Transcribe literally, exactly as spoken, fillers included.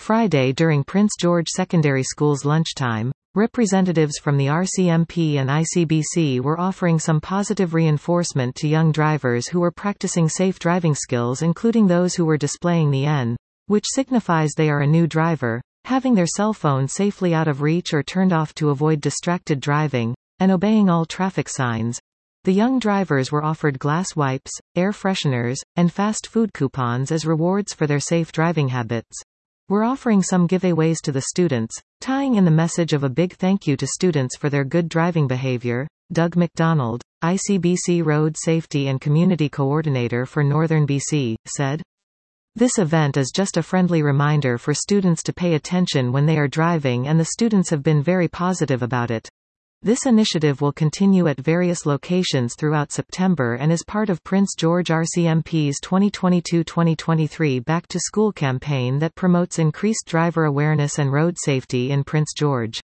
Friday during Prince George Secondary School's lunchtime, representatives from the R C M P and I C B C were offering some positive reinforcement to young drivers who were practicing safe driving skills, including those who were displaying the N, which signifies they are a new driver, having their cell phone safely out of reach or turned off to avoid distracted driving, and obeying all traffic signs. The young drivers were offered glass wipes, air fresheners, and fast food coupons as rewards for their safe driving habits. We're offering some giveaways to the students, tying in the message of a big thank you to students for their good driving behavior, Doug McDonald, I C B C Road Safety and Community Coordinator for Northern B C, said. This event is just a friendly reminder for students to pay attention when they are driving, and the students have been very positive about it. This initiative will continue at various locations throughout September and is part of Prince George R C M P's twenty twenty-two twenty twenty-three Back to School campaign that promotes increased driver awareness and road safety in Prince George.